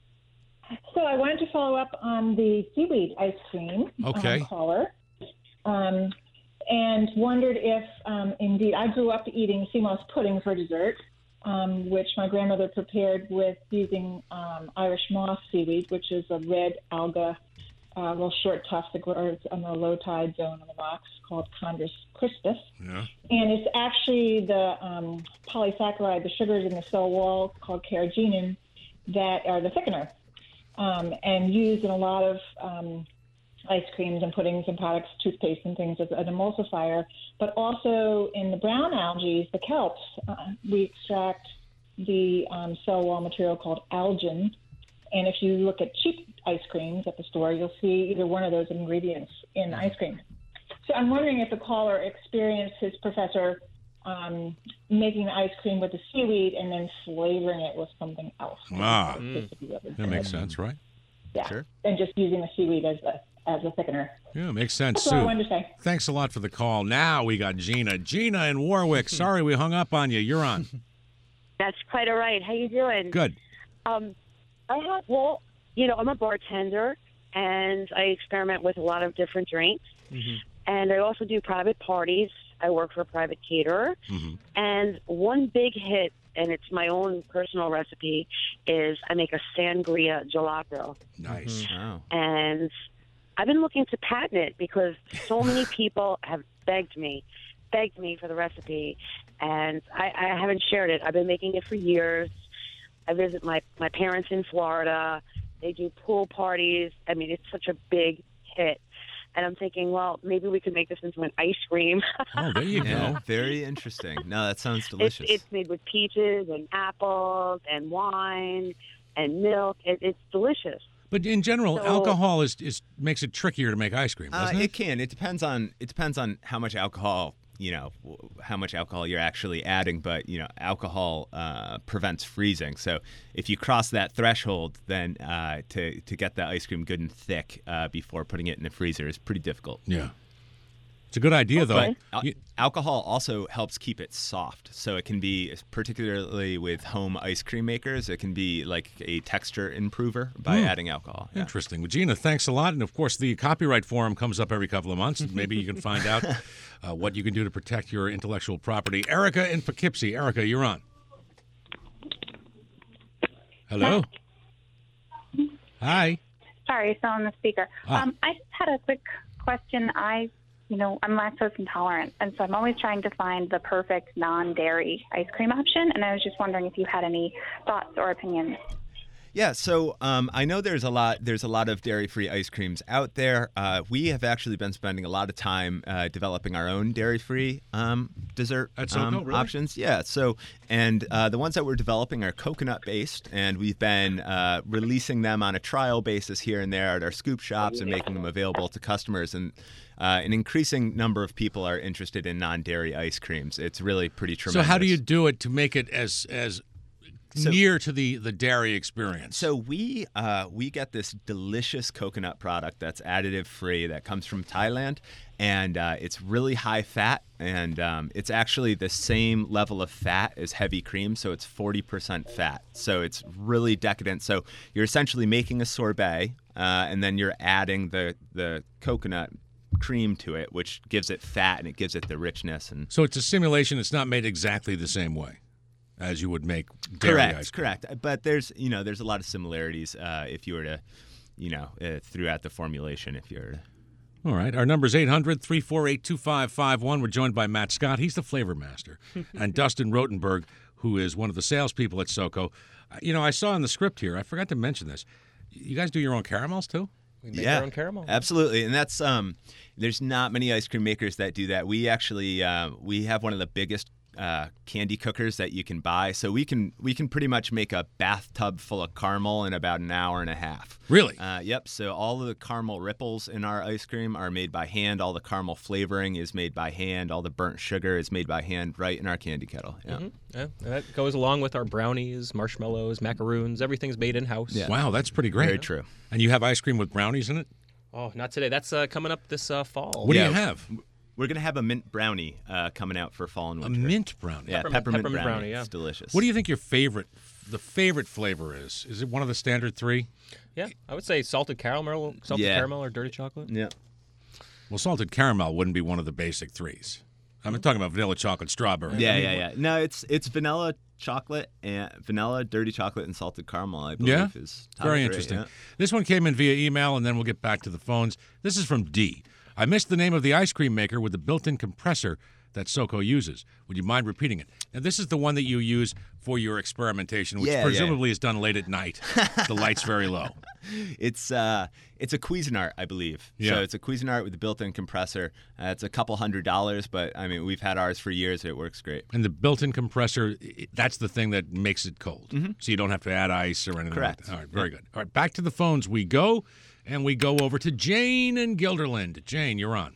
so I wanted to follow up on the seaweed ice cream Okay. um, caller, um, and wondered if, um, indeed, I grew up eating sea moss pudding for dessert, um, which my grandmother prepared with using um, Irish moss seaweed, which is a red alga, uh, little short tuft that grows on the low tide zone on the rocks, called Chondrus crispus. Yeah. And it's actually the um, polysaccharide, the sugars in the cell wall called carrageenan, that are the thickener, um, and used in a lot of um, ice creams and puddings and products, toothpaste and things as an emulsifier. But also in the brown algae, the kelps, uh, we extract the um, cell wall material called algin. And if you look at cheap ice creams at the store, you'll see either one of those ingredients in ice cream. So I'm wondering if the caller experienced his professor um, making the ice cream with the seaweed and then flavoring it with something else. Ah, Mm. that makes sense, right? Yeah. Sure. And just using the seaweed as a as a thickener. Yeah, makes sense. That's what I Sue, wanted to say. thanks a lot for the call. Now we got Gina. Gina in Warwick. Sorry we hung up on you. You're on. That's quite all right. How you doing? Good. Um, I have, well, you know, I'm a bartender, and I experiment with a lot of different drinks. Mm-hmm. And I also do private parties. I work for a private caterer. Mm-hmm. And one big hit, and it's my own personal recipe, is I make a sangria gelato. Nice. Wow. And I've been looking to patent it because so many people have begged me, begged me for the recipe, and I, I haven't shared it. I've been making it for years. I visit my, my parents in Florida. They do pool parties. I mean, it's such a big hit. And I'm thinking, well, maybe we could make this into an ice cream. Oh, there you Yeah, go. very interesting. No, that sounds It's, delicious. it's made with peaches and apples and wine and milk. It, it's delicious. But in general, So- alcohol is, is makes it trickier to make ice cream, Uh, doesn't it? it? can. It depends on it depends on how much alcohol you know w- how much alcohol you're actually adding. But you know, alcohol uh, prevents freezing. So if you cross that threshold, then uh, to to get the ice cream good and thick uh, before putting it in the freezer is pretty difficult. Yeah. It's a good idea, though. But al- You- alcohol also helps keep it soft. So it can be, particularly with home ice cream makers, it can be like a texture improver by Hmm. adding alcohol. Yeah. Interesting. Well, Gina, thanks a lot. And of course, the copyright forum comes up every couple of months. Maybe you can find out uh, what you can do to protect your intellectual property. Erica in Poughkeepsie. Erica, you're on. Hello. Hi. Sorry, still on the speaker. Ah. Um, I just had a quick question. I, you know, I'm lactose intolerant, and so I'm always trying to find the perfect non-dairy ice cream option. And I was just wondering if you had any thoughts or opinions. Yeah, so um, I know there's a lot there's a lot of dairy-free ice creams out there. Uh, we have actually been spending a lot of time uh, developing our own dairy-free um, dessert At SoCo, um, really? options. Yeah, so and uh, the ones that we're developing are coconut-based, and we've been uh, releasing them on a trial basis here and there at our scoop shops and making them available to customers. And uh, an increasing number of people are interested in non-dairy ice creams. It's really pretty So tremendous. how do you do it to make it as as So- near to the, the dairy experience? So we uh, we get this delicious coconut product that's additive free that comes from Thailand, and uh, it's really high fat, and um, it's actually the same level of fat as heavy cream, so it's forty percent fat. So it's really decadent. So you're essentially making a sorbet, uh, and then you're adding the the coconut cream to it, which gives it fat and it gives it the richness. And So it's a simulation. It's not made exactly the same way as you would make dairy correct, ice cream. correct. But there's you know there's a lot of similarities uh, if you were to, you know, uh, throughout the formulation. If you were to. All right. Our number is eight hundred, three four eight, two five five one. We're joined by Matt Scott. He's the flavor master. And Dustin Rotenberg, who is one of the salespeople at SoCo. Uh, You know, I saw in the script here, I forgot to mention this. You guys do your own caramels, too? We make yeah, our own caramel. Absolutely, and that's um. There's not many ice cream makers that do that. We actually uh, we have one of the biggest uh, candy cookers that you can buy. So we can we can pretty much make a bathtub full of caramel in about an hour and a half. Really? Uh, yep. So all of the caramel ripples in our ice cream are made by hand. All the caramel flavoring is made by hand. All the burnt sugar is made by hand right in our candy kettle. Yeah. Mhm. Yeah, and that goes along with our brownies, marshmallows, macaroons. Everything's made in-house. Yeah. Wow, that's pretty great. Very true. And you have ice cream with brownies in it? Oh, not today. That's uh, coming up this uh, fall. What Yeah. do you have? We're gonna have a mint brownie uh, coming out for fall and A winter. mint brownie? Yeah, Peppermint- peppermint, peppermint brownie. brownie, yeah. It's delicious. What do you think your favorite, the favorite flavor is? Is it one of the standard three? Yeah, I would say salted caramel, salted Yeah. caramel or dirty chocolate. Yeah. Well, salted caramel wouldn't be one of the basic threes. I'm talking about vanilla, chocolate, strawberry. Yeah, I mean, yeah, yeah. No, it's it's vanilla chocolate and vanilla, dirty chocolate, and salted caramel. I believe Yeah? is top Very three, interesting. yeah. This one came in via email, and then we'll get back to the phones. This is from D. I missed the name of the ice cream maker with the built-in compressor that SoCo uses. Would you mind repeating it? Now, this is the one that you use for your experimentation, which Yeah, yeah. presumably is done late at night. The light's very low. It's uh, it's a Cuisinart, I believe. Yeah. So it's a Cuisinart with a built-in compressor. Uh, it's a couple hundred dollars, but I mean, we've had ours for years. It works great. And the built-in compressor, i- that's the thing that makes it cold. So you don't have to add ice or anything Correct. like that. All right, very good. All right, back to the phones we go, and we go over to Jane in Guilderland. Jane, you're on.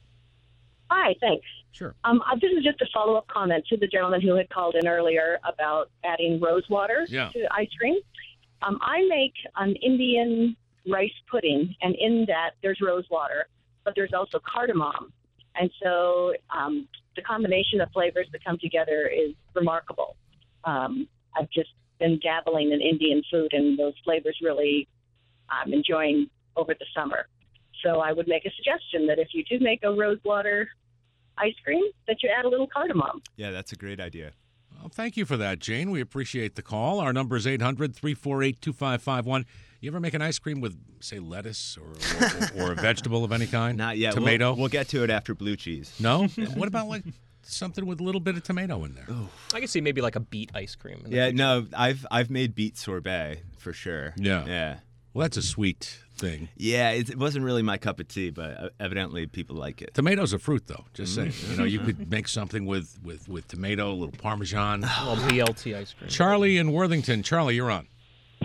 Hi, thanks. Sure. Um, uh, this is just a follow-up comment to the gentleman who had called in earlier about adding rose water Yeah. to ice cream. Um, I make an Indian rice pudding, and in that there's rose water, but there's also cardamom. And so um, the combination of flavors that come together is remarkable. Um, I've just been dabbling in Indian food, and those flavors really I'm enjoying over the summer. So I would make a suggestion that if you do make a rose water ice cream, that you add a little cardamom. Yeah, that's a great idea. Well, thank you for that, Jane. We appreciate the call. Our number is eight hundred, three four eight, two five five one. You ever make an ice cream with, say, lettuce or, or, or a vegetable of any kind? Not yet. Tomato? We'll, we'll get to it after blue cheese. No? What about, like, something with a little bit of tomato in there? I could see maybe like a beet ice cream. in the Yeah, future. no, I've I've made beet sorbet for sure. Yeah. Yeah. Well, that's a sweet thing. Yeah, it, it wasn't really my cup of tea, but uh, evidently people like it. Tomato's a fruit, though. Just saying. Mhm. You know, you could make something with, with, with tomato, a little Parmesan. A little B L T ice cream. Charlie in Worthington. Charlie, you're on.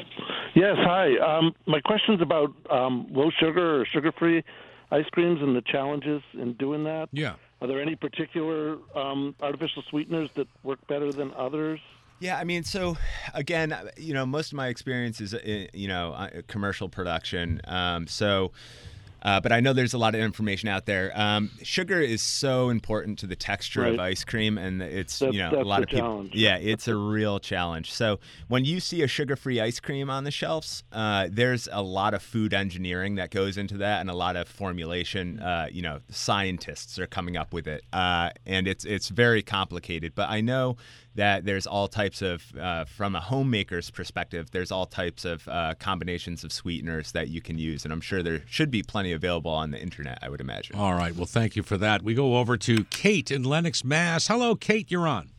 Yes, hi. Um, my question's about um, low sugar or sugar-free ice creams and the challenges in doing that. Yeah. Are there any particular um, artificial sweeteners that work better than others? Yeah, I mean, so again, you know, most of my experience is, uh, you know, uh, commercial production. Um, so, uh, but I know there's a lot of information out there. Um, sugar is so important to the texture of Right. ice cream, and it's That's- you know a that's lot the of people. challenge. Yeah, it's a real challenge. So when you see a sugar-free ice cream on the shelves, uh, there's a lot of food engineering that goes into that, and a lot of formulation. Uh, you know, scientists are coming up with it, uh, and it's it's very complicated. But I know that there's all types of, uh, from a homemaker's perspective, there's all types of uh, combinations of sweeteners that you can use, and I'm sure there should be plenty available on the internet, I would imagine. All right. Well, thank you for that. We go over to Kate in Lenox, Mass. Hello, Kate. You're on.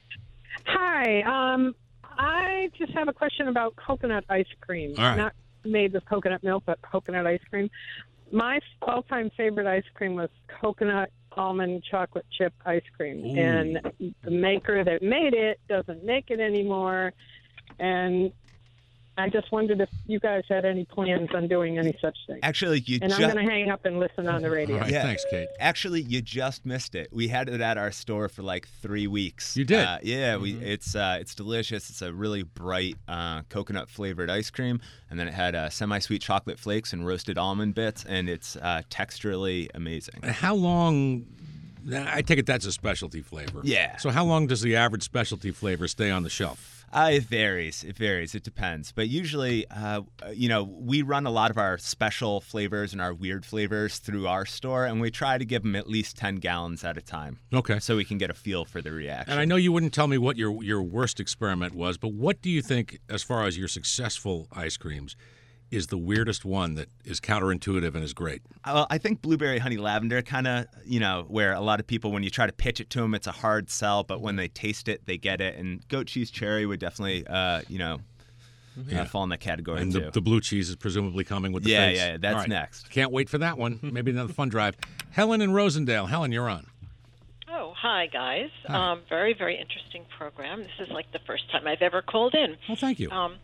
Hi. Um, I just have a question about coconut ice cream. All right. Not made with coconut milk, but coconut ice cream. My all-time favorite ice cream was coconut almond chocolate chip ice cream. Ooh. And the maker that made it doesn't make it anymore. And I just wondered if you guys had any plans on doing any such thing. Actually, you and ju- I'm going to hang up and listen on the radio. All right, thanks, Kate. Actually, you just missed it. We had it at our store for like three weeks. You did? Uh, yeah, we. Mm-hmm. It's uh, it's delicious. It's a really bright uh, coconut flavored ice cream, and then it had uh, semi-sweet chocolate flakes and roasted almond bits, and it's uh, texturally amazing. How long? I take it that's a specialty flavor. Yeah. So how long does the average specialty flavor stay on the shelf? Uh, it varies. It varies. It depends. But usually, uh, you know, we run a lot of our special flavors and our weird flavors through our store, and we try to give them at least ten gallons at a time. Okay. So we can get a feel for the reaction. And I know you wouldn't tell me what your your worst experiment was, but what do you think, as far as your successful ice creams, is the weirdest one that is counterintuitive and is great? Well, I think blueberry honey lavender kind of, you know, where a lot of people, when you try to pitch it to them, it's a hard sell, but when they taste it, they get it. And goat cheese cherry would definitely, uh, you know, Yeah. uh, fall in that category And too. the, the blue cheese is presumably coming with the Yeah, face. yeah, that's All right. next. Can't wait for that one. Maybe another fun drive. Helen in Rosendale. Helen, you're on. Oh, hi, guys. Hi. Um, very, very interesting program. This is like the first time I've ever called in. Well, thank you. Um,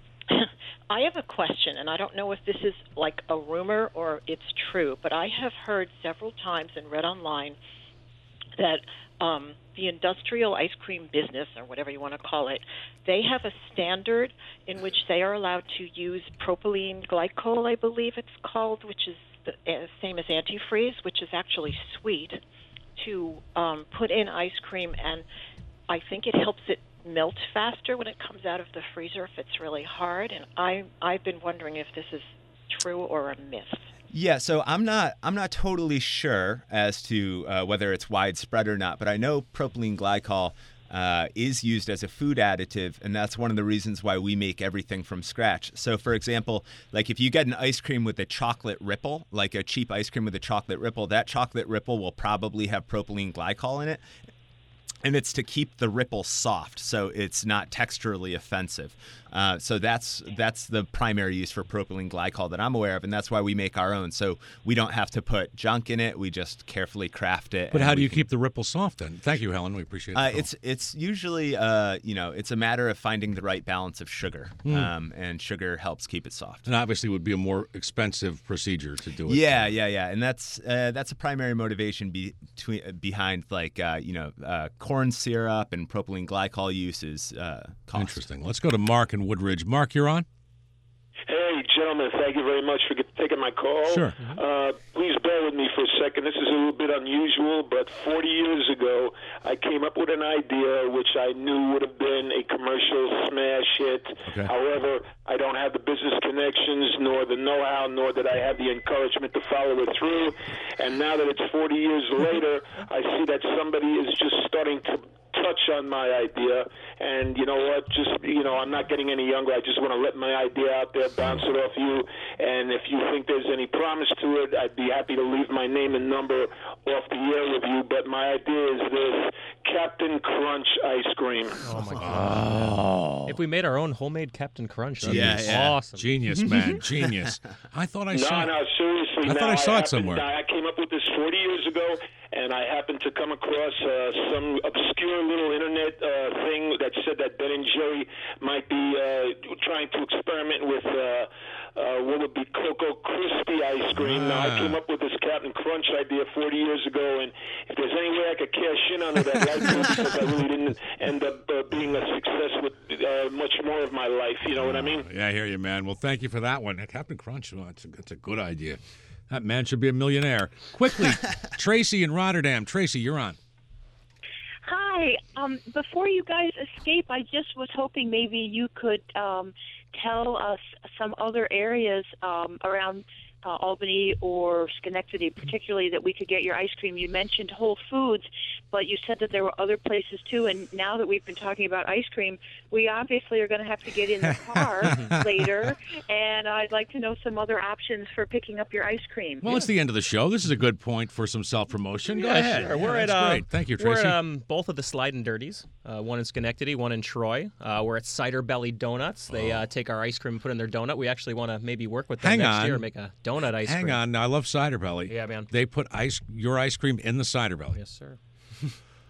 I have a question, and I don't know if this is like a rumor or it's true, but I have heard several times and read online that um, the industrial ice cream business, or whatever you want to call it, they have a standard in which they are allowed to use propylene glycol, I believe it's called, which is the uh, same as antifreeze, which is actually sweet, to um, put in ice cream, and I think it helps it melt faster when it comes out of the freezer if it's really hard. And I, I've been wondering if this is true or a myth. Yeah, so I'm not I'm not totally sure as to uh, whether it's widespread or not, but I know propylene glycol uh, is used as a food additive, and that's one of the reasons why we make everything from scratch. So, for example, like if you get an ice cream with a chocolate ripple, like a cheap ice cream with a chocolate ripple, that chocolate ripple will probably have propylene glycol in it. And it's to keep the ripple soft, so it's not texturally offensive. Uh, so that's that's the primary use for propylene glycol that I'm aware of, and that's why we make our own. So we don't have to put junk in it; we just carefully craft it. But and how do we you keep the ripple soft then? Thank you, Helen. We appreciate it. Uh, it's it's usually uh, you know it's a matter of finding the right balance of sugar, Mm. um, and sugar helps keep it soft. And obviously would be a more expensive procedure to do it. Yeah, yeah, yeah, and that's uh, that's a primary motivation be, between, behind like uh, you know uh, corn syrup and propylene glycol use is uh, cost. Interesting. Let's go to Mark in Woodridge. Mark, you're on. Hey, gentlemen, thank you very much for get, taking my call. Sure. Uh, please bear with me for a second. This is a little bit unusual, but forty years ago, I came up with an idea which I knew would have been a commercial smash hit. Okay. However, I don't have the business connections, nor the know-how, nor did I have the encouragement to follow it through. And now that it's forty years later, I see that somebody is just starting to touch on my idea, and you know what, just, you know, I'm not getting any younger. I just want to let my idea out there, bounce it off you, and if you think there's any promise to it, I'd be happy to leave my name and number off the air with you. But my idea is this: Captain Crunch ice cream. Oh my god! If we made our own homemade Captain Crunch, that'd Yeah, be yeah. awesome. Genius, man, genius. I thought I no, saw. no, seriously. I now, thought I saw it happened- somewhere. I came up with this forty years ago, and I happened to come across uh, some obscure little internet uh, thing that said that Ben and Jerry might be uh, trying to experiment with uh, uh, what would be Cocoa Crispy ice cream. Now, I Ah. came up with this Captain Crunch idea forty years ago, and if there's any way I could cash in on it, I'd like to, because I really didn't end up uh, being a success with uh, much more of my life. You know what I mean? Yeah, I hear you, man. Well, thank you for that one. Captain Crunch, well, that's, a, that's a good idea. That man should be a millionaire. Quickly, Tracy in Rotterdam. Tracy, you're on. Hi. Um, before you guys escape, I just was hoping maybe you could um, tell us some other areas um, around uh, Albany or Schenectady, particularly, that we could get your ice cream. You mentioned Whole Foods, but you said that there were other places too. And now that we've been talking about ice cream, we obviously are going to have to get in the car later. And I'd like to know some other options for picking up your ice cream. Well, it's the end of the show. This is a good point for some self-promotion. Go Yeah, ahead. sure. We're Yeah, at that's uh, great. Thank you, We're Tracy. at um, both of the Slide and Dirties. Uh, one in Schenectady, one in Troy. Uh, we're at Cider Belly Donuts. They uh, take our ice cream and put it in their donut. We actually want to maybe work with them Hang next on. year and make a donut ice Hang cream. on. Now, I love Cider Belly. Yeah, man. They put ice your ice cream in the Cider Belly. Yes, sir.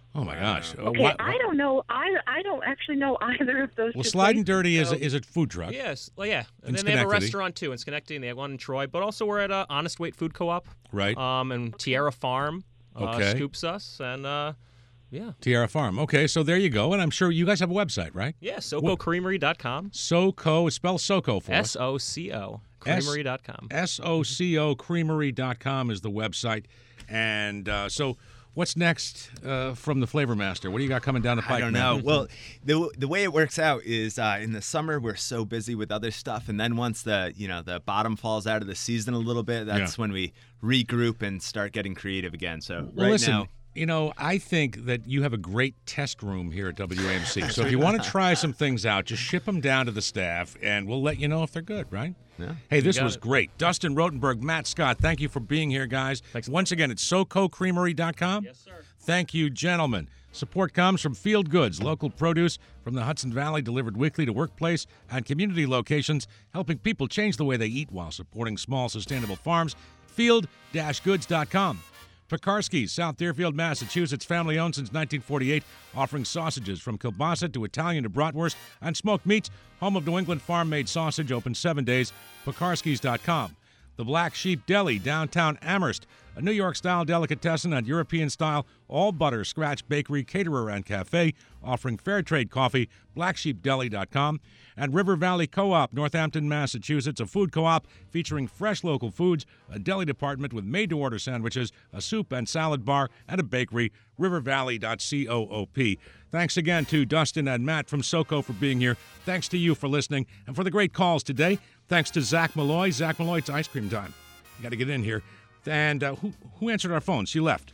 Oh my gosh! Uh, Okay, what- I don't know. I I don't actually know either of those. well, two Slide and places, Dirty is so- a, is a food truck. Yes, well, yeah. In And then they have a Schenectady. restaurant too in Schenectady, and they have one in Troy. But also, we're at uh, Honest Weight Food Co-op. Right. Um, and Tierra Farm uh, Okay. scoops us, and uh, yeah, Tierra Farm. Okay, so there you go. And I'm sure you guys have a website, right? yeah. Soco Creamery dot com. SoCo, spell SoCo for us. S O C O Creamery dot com. S O C O Creamery dot com is the website. And uh, so what's next uh, from the Flavor Master? What do you got coming down the pike? I don't man? know. Well, the the way it works out is uh, in the summer we're so busy with other stuff, and then once the you know the bottom falls out of the season a little bit, that's Yeah. when we regroup and start getting creative again. So Well, right listen, now, you know, I think that you have a great test room here at W A M C. So if you want to try some things out, just ship them down to the staff, and we'll let you know if they're good, right? Yeah. Hey, this got was it. great. Dustin Rotenberg, Matt Scott, thank you for being here, guys. Thanks. Once again, it's SoCo Creamery dot com. Yes, sir. Thank you, gentlemen. Support comes from Field Goods, local produce from the Hudson Valley, delivered weekly to workplace and community locations, helping people change the way they eat while supporting small, sustainable farms. field dash goods dot com. Pekarsky's, South Deerfield, Massachusetts, family-owned since nineteen forty-eight, offering sausages from kielbasa to Italian to bratwurst and smoked meats. Home of New England farm-made sausage, open seven days. Pekarskys dot com. The Black Sheep Deli, downtown Amherst, a New York-style delicatessen and European-style all-butter scratch bakery, caterer, and cafe, offering fair trade coffee. black sheep deli dot com. And River Valley Co-op, Northampton, Massachusetts, a food co-op featuring fresh local foods, a deli department with made-to-order sandwiches, a soup and salad bar, and a bakery. river valley dot coop. Thanks again to Dustin and Matt from SoCo for being here. Thanks to you for listening and for the great calls today. Thanks to Zach Malloy. Zach Malloy, it's ice cream time. You got to get in here. And uh, who who answered our phone? She left.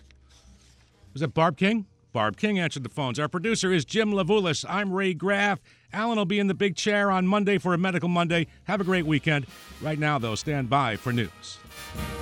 Was that Barb King? Barb King answered the phones. Our producer is Jim Lavulis. I'm Ray Graff. Alan will be in the big chair on Monday for a Medical Monday. Have a great weekend. Right now, though, stand by for news.